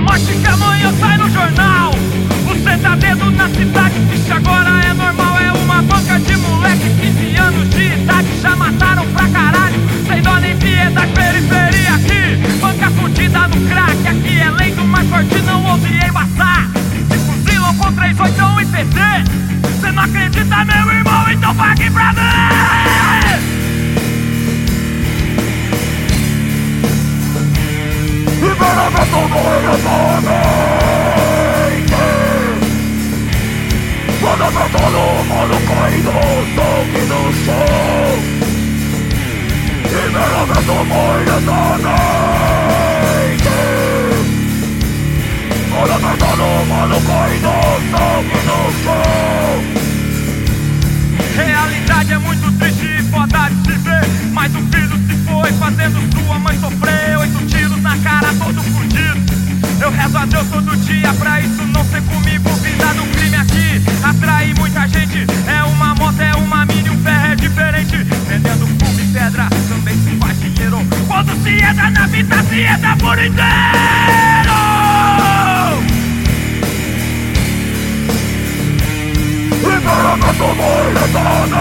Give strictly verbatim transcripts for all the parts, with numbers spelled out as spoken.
morte que amanhã sai no jornal. Você tá vendo na cidade, vixe, agora é normal. É uma banca de moleque, quinze anos de idade. Já mataram pra caralho, sem dó nem piedade. Periferia aqui, banca fudida no crack. Aqui é lei do mais forte, não ouvi embaçar. Se fuzilam com três oitão e P C. Cê não acredita, meu irmão, então pague pra ver. Liberamento do Manda pra todo mundo caído, sangue no chão. Liberamento imediatamente. Manda pra todo mundo caído, sangue no chão. Realidade é muito triste e foda de se ver. Mas o filho se foi fazendo sua mãe sofrer. Oito tiros na cara, todo fudido. Eu rezo a Deus todo dia pra isso não ser comigo. Vida do crime aqui atrai muita gente. É uma moto, é uma mini, um ferro é diferente. Vendendo fumo e pedra também se faz dinheiro. Quando se entra na vida, se entra por inteiro. Liberamento imediatamente.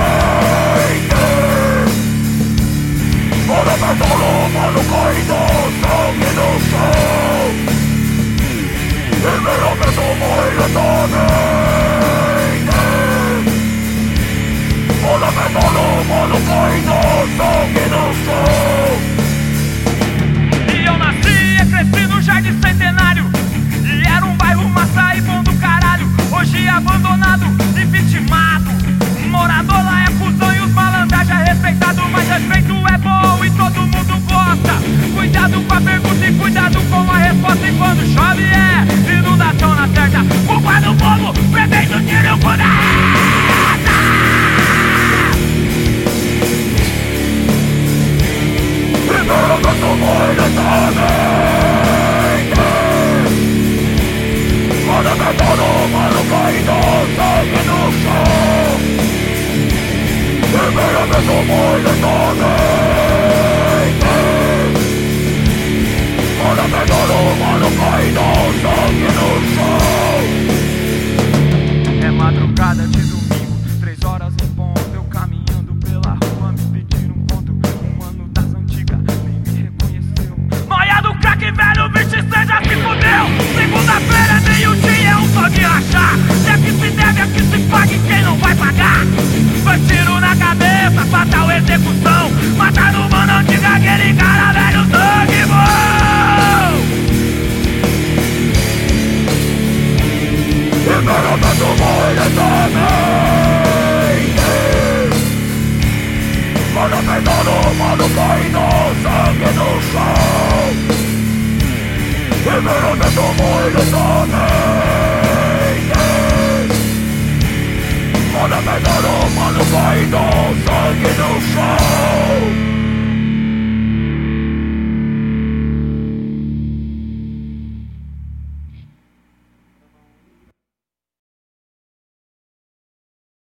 Manda pra todo mundo caído, sangue no chão. Liberamento imediatamente. Manda pra todo mundo caído, sangue no chão. E eu nasci e cresci no Jardim Centenário. E era um bairro massa e bom do caralho. Hoje abandonado e vitimado. Morador lá é cuzão e os malandragem é respeitado. Mas respeito é bom e todo mundo gosta. Cuidado com a pergunta e cuidado com a resposta. E quando chove é inundação na certa. Culpa do povo, prefeito tira o cu da reta. Liberamento imediatamente. Manda pra todo mundo caído, sangue no chão. Liberamento imediatamente. Manda pra todo mundo caído, sangue no chão. É madrugada de domingo, três horas em ponto. Eu caminhando pela rua, me pediram um ponto. Um ano das antigas, nem me reconheceu. Noia do crack, velho, vinte e seis já se fudeu. Segunda-feira, meio-dia, é um só de rachar. Se é que se deve, é que se pague, quem não vai pagar? Dois tiros na cabeça, fatal execução. Mataram o mano antiga, aquele cara velho, sangue bom. Liberamento imediatamente. Manda pra todo mundo caído, sangue no chão. Liberamento imediatamente. Manda pra todo mundo caído, sangue no chão.